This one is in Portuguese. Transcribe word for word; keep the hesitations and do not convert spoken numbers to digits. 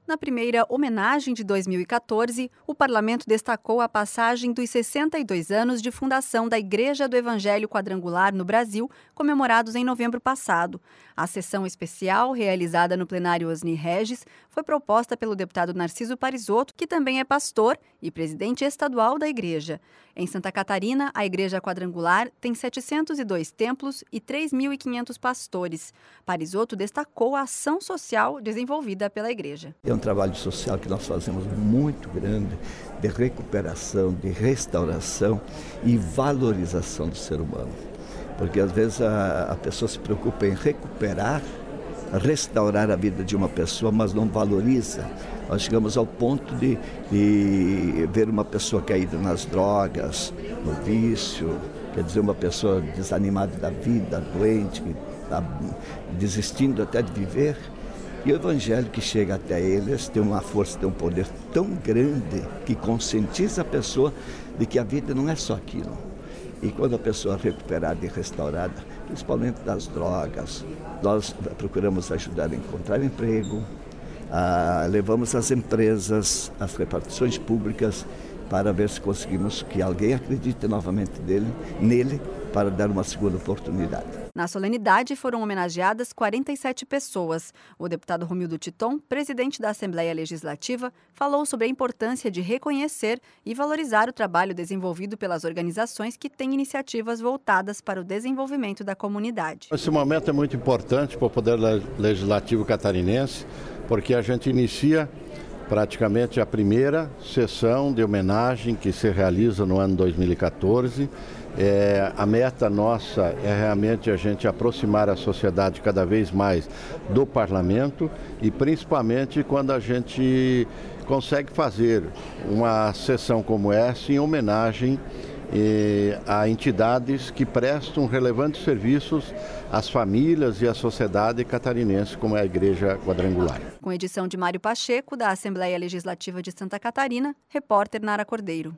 Na primeira homenagem de dois mil e quatorze, o parlamento destacou a passagem dos sessenta e dois anos de fundação da Igreja do Evangelho Quadrangular no Brasil, comemorados em novembro passado. A sessão especial, realizada no plenário Osni Regis, foi proposta pelo deputado Narciso Parisotto, que também é pastor e presidente estadual da igreja. Em Santa Catarina, a Igreja Quadrangular tem setecentos e dois templos e três mil e quinhentos pastores. Parisotto destacou a ação social desenvolvida pela igreja. É um trabalho social que nós fazemos muito grande, de recuperação, de restauração e valorização do ser humano. Porque às vezes a, a pessoa se preocupa em recuperar, restaurar a vida de uma pessoa, mas não valoriza. Nós chegamos ao ponto de, de ver uma pessoa caída nas drogas, no vício, quer dizer, uma pessoa desanimada da vida, doente, que está desistindo até de viver. E o Evangelho que chega até eles tem uma força, tem um poder tão grande que conscientiza a pessoa de que a vida não é só aquilo. E quando a pessoa é recuperada e restaurada, principalmente das drogas, nós procuramos ajudar a encontrar emprego, ah, levamos as empresas, as repartições públicas, para ver se conseguimos que alguém acredite novamente dele, nele, para dar uma segunda oportunidade. Na solenidade foram homenageadas quarenta e sete pessoas. O deputado Romildo Titon, presidente da Assembleia Legislativa, falou sobre a importância de reconhecer e valorizar o trabalho desenvolvido pelas organizações que têm iniciativas voltadas para o desenvolvimento da comunidade. Esse momento é muito importante para o Poder Legislativo catarinense, porque a gente inicia praticamente a primeira sessão de homenagem que se realiza no ano dois mil e quatorze. É, a meta nossa é realmente a gente aproximar a sociedade cada vez mais do parlamento e principalmente quando a gente consegue fazer uma sessão como essa em homenagem eh, a entidades que prestam relevantes serviços às famílias e à sociedade catarinense, como é a Igreja Quadrangular. Com edição de Mário Pacheco, da Assembleia Legislativa de Santa Catarina, repórter Nara Cordeiro.